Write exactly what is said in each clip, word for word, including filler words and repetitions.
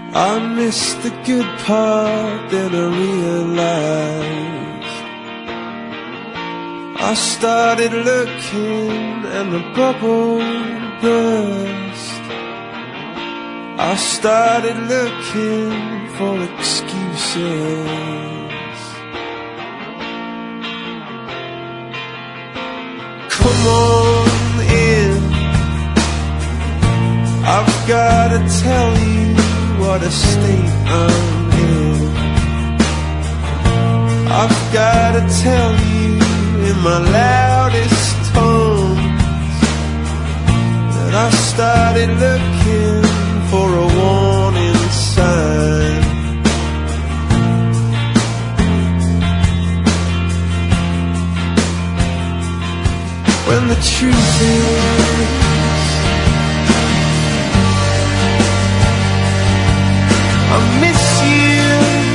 I missed the good part, then I realized I started looking and the bubble burst. I started looking for excuses. Come on in, I've gotta tell you what a state I'm in. I've gotta tell you in my loudest tones that I started looking for a warning sign. When the truth is I miss you.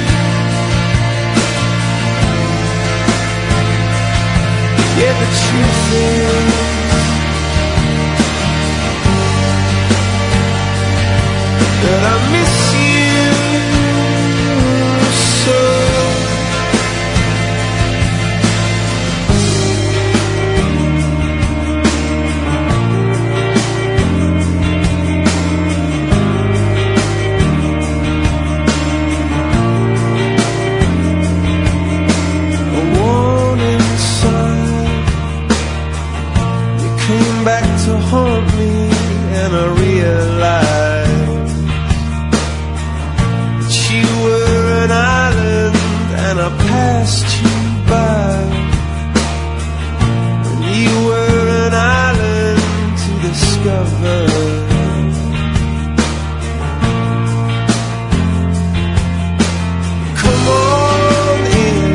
Yeah, the truth is that I miss you so. Back to haunt me, and I realized that you were an island and I passed you by, and you were an island to discover. Come on in,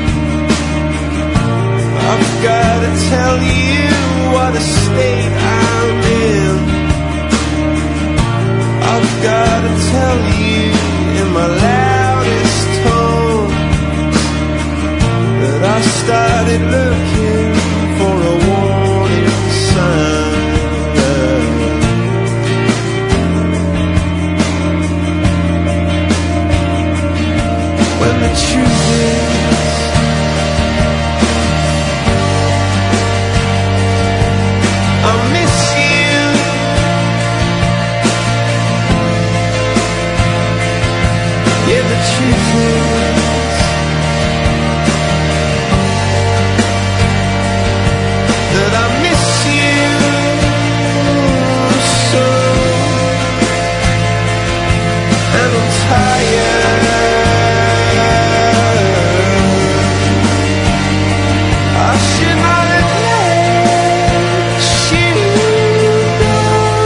I've gotta tell you what a state I'm in. I've gotta tell you in my loudest tones that I started looking for a warning sign. When the truth is I miss you. Yeah, the truth is that I miss you so, and I'm tired. I should not have let you go.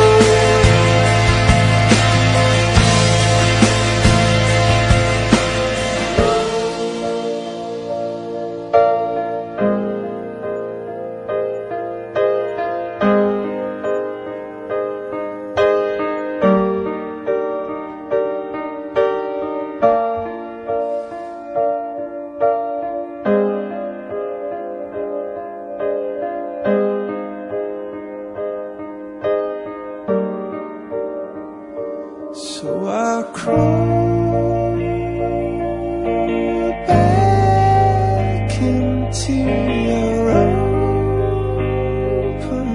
So I crawl back into your open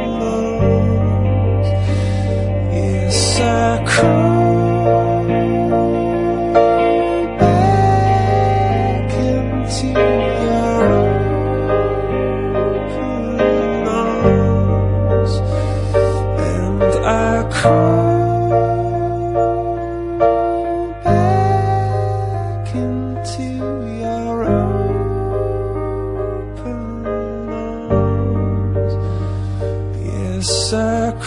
arms. Yes, I crawl back into your open arms, and I crawl into your open arms. Yes, I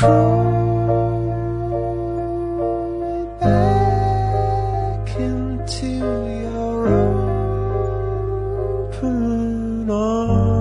crawl back into your open arms.